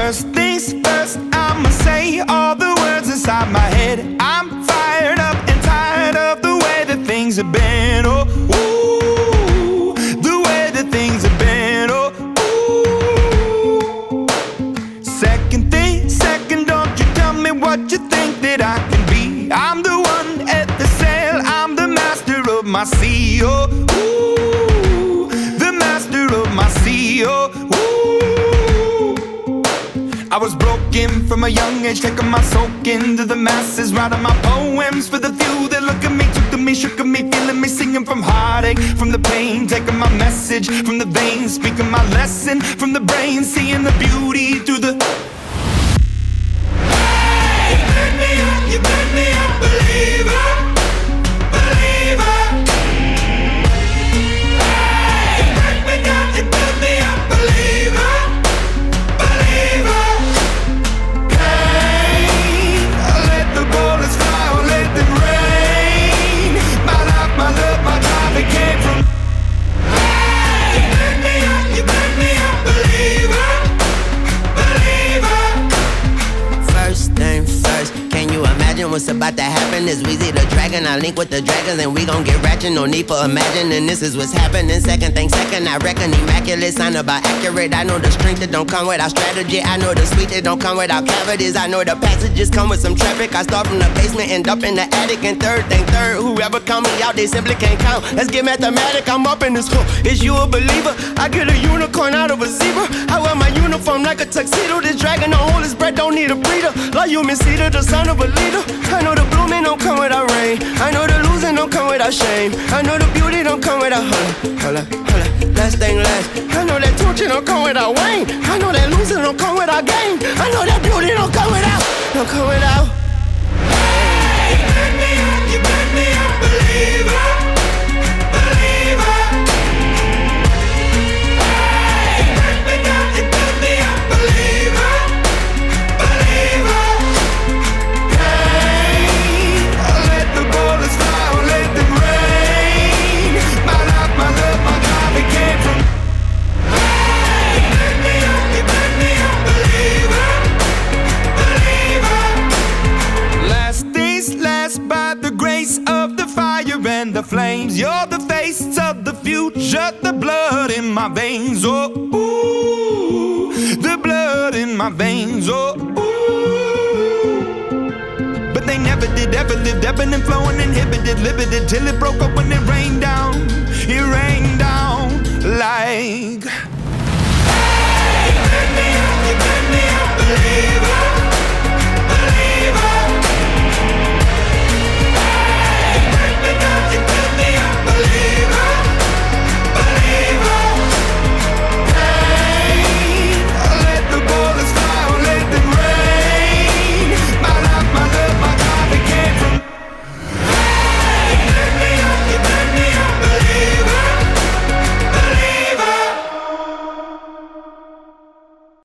First things first, I'ma say all the words inside my head. I'm fired up and tired of the way that things have been. Oh, ooh, the way that things have been. Oh, ooh. Second thing, second, don't you tell me what you think that I can be. I'm the one at the sail, I'm the master of my sea. Oh, ooh, the master of my sea. Oh, ooh. I was broken from a young age, taking my soak into the masses, writing my poems for the few that look at me, took to me, shook at me, feeling me, singing from heartache, from the pain, taking my message from the veins, speaking my lesson from the brain, seeing the beauty through the. Hey, you burn me up, you burn me up, believer, believer. Hey, you burn me down, you burn me up, believer. What's about to happen is Weezy the Dragon. I link with the dragons and we gon' get ratchet. No need for imagining, this is what's happening. Second thing second, I reckon immaculate. Sign about accurate. I know the strength that don't come without strategy. I know the sweet that don't come without cavities. I know the passages come with some traffic. I start from the basement, end up in the attic. And third thing third, whoever count me out, they simply can't count. Let's get mathematic, I'm up in this hook. Is you a believer? I get a unicorn out of a zebra. I wear my uniform like a tuxedo. This dragon don't hold his breath, don't need a breather. Like you, Miss Cedar, the son of a leader. I know the blooming don't come without rain. I know the losing don't come without shame. I know the beauty don't come without holla. Last thing last. I know that torture don't come without Wayne. I know that losing don't come without gain. I know that beauty don't come without. Hey, you burn me up, you burn me up, believer, believer. Hey, you burn me down, you burn me up, believer, believer. The flames, you're the face of the future, the blood in my veins, oh, ooh, the blood in my veins, oh, ooh. But they never did, ever lived, ebbing and flowing, inhibited, limited, till it broke up when it rained down like